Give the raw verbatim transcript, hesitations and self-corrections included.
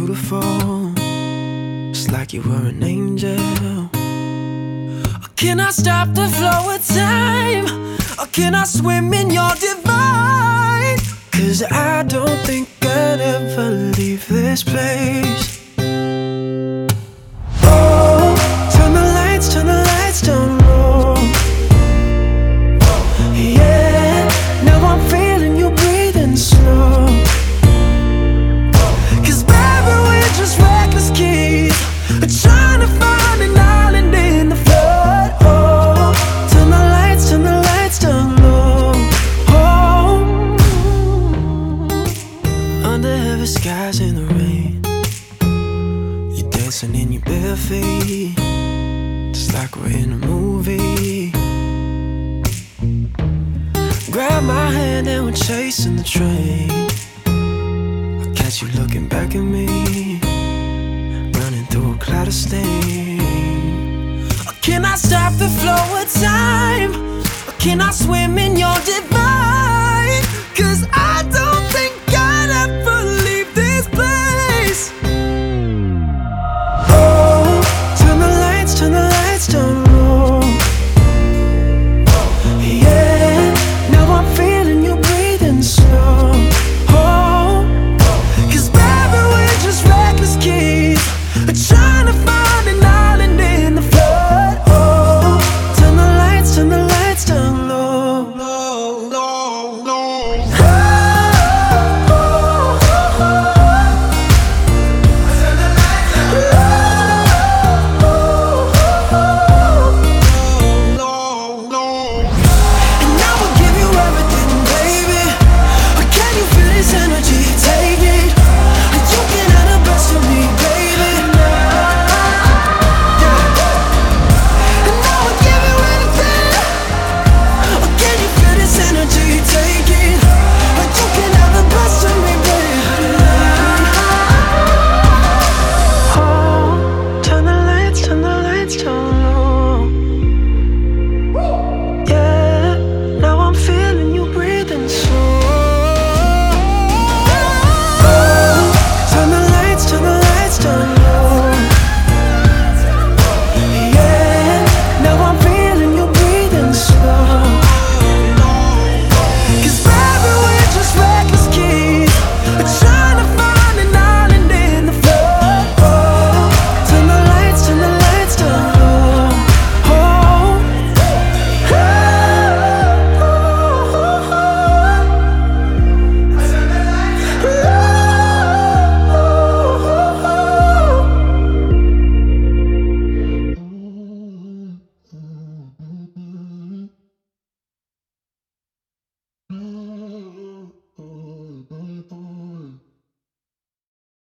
beautiful, just like you were an angel. Or can I stop the flow of time? Or can I swim in your divine? Cause I don't think I'd ever leave this place. Oh, turn the lights, turn the lights down low. Yeah, now I'm feeling you breathing slow. Cause baby, we're just reckless kids, trying to find an island in the flood. Oh, turn the lights, turn the lights down low. Oh, under heavy skies in the rain, you're dancing in your bare feet, just like we're in a movie. Grab my hand and we're chasing the train. I catch you looking back at me, running through a cloud of steam. Or can I stop the flow of time? Or can I swim in your divine? Cause I don't think I'd ever leave this place.